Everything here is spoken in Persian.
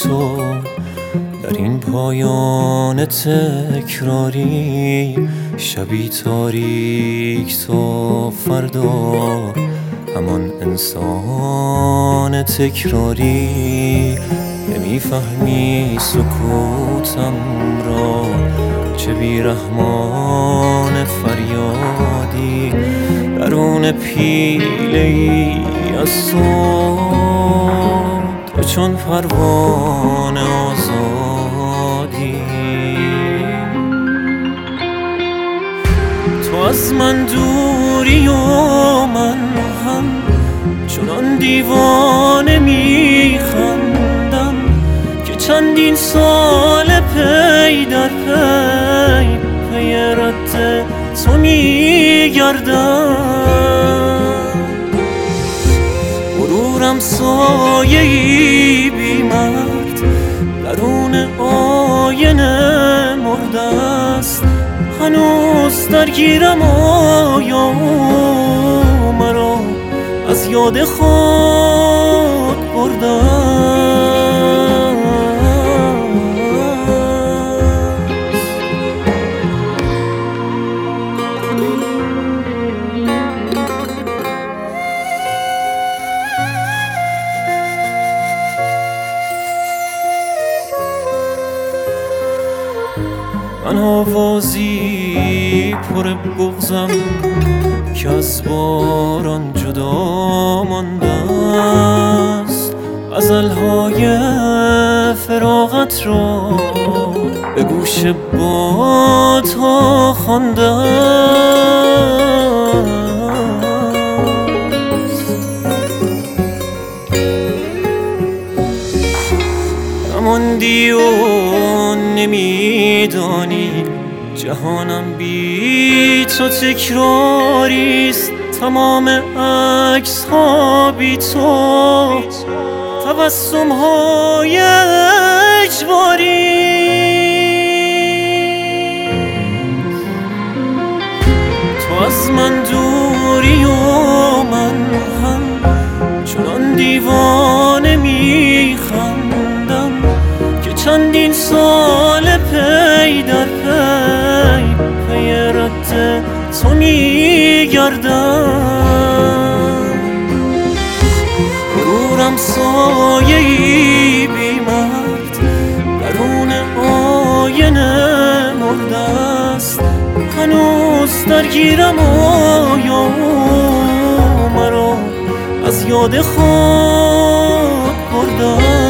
تو در این پایان تکراری، شبی تاریک تو فردا همان انسان تکراری. نمیفهمی سکوتم را چه بیرحمان فریادی، درون پیله ای از تو چون پروانه آزادی. تو از من دوری و من هم چنان دیوانه میخندم که چندین سال پی در پی پی رد تو میگردم. غرورم سایه‌ای بی مرد درون آینه مرده است، هنوز درگیرم آیا مرا از یاد خود بردم. من آوازی پر بغضم که از باران جدا مانده است، غزل‌های فراغت را به گوش بادها خوانده است. نماندی و نمیدانی جهانم بی تو تکراریست، تمام عکس ها بی تو تبسم های اجباری. تو از من دوری و من هم چنان دیوانه میخندم که چندین سال پی در پی پی رد تو میگردم. غرورم سایه‌ای بی مرد درون آینه مرده است، هنوز درگیرم آیا مرا از یاد خود بردم.